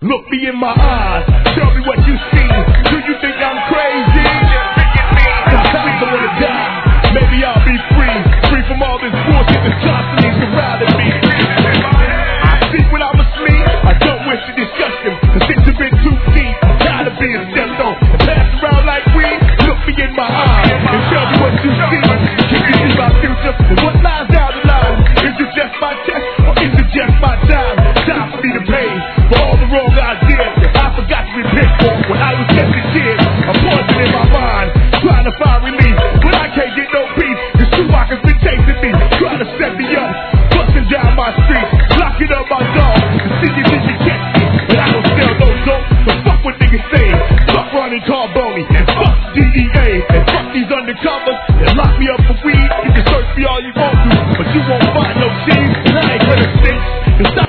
Look me in my eyes, tell me what you see. Do you think I'm crazy? Sometimes I wanna die, maybe I'll be free from all this bullshit that's toxic.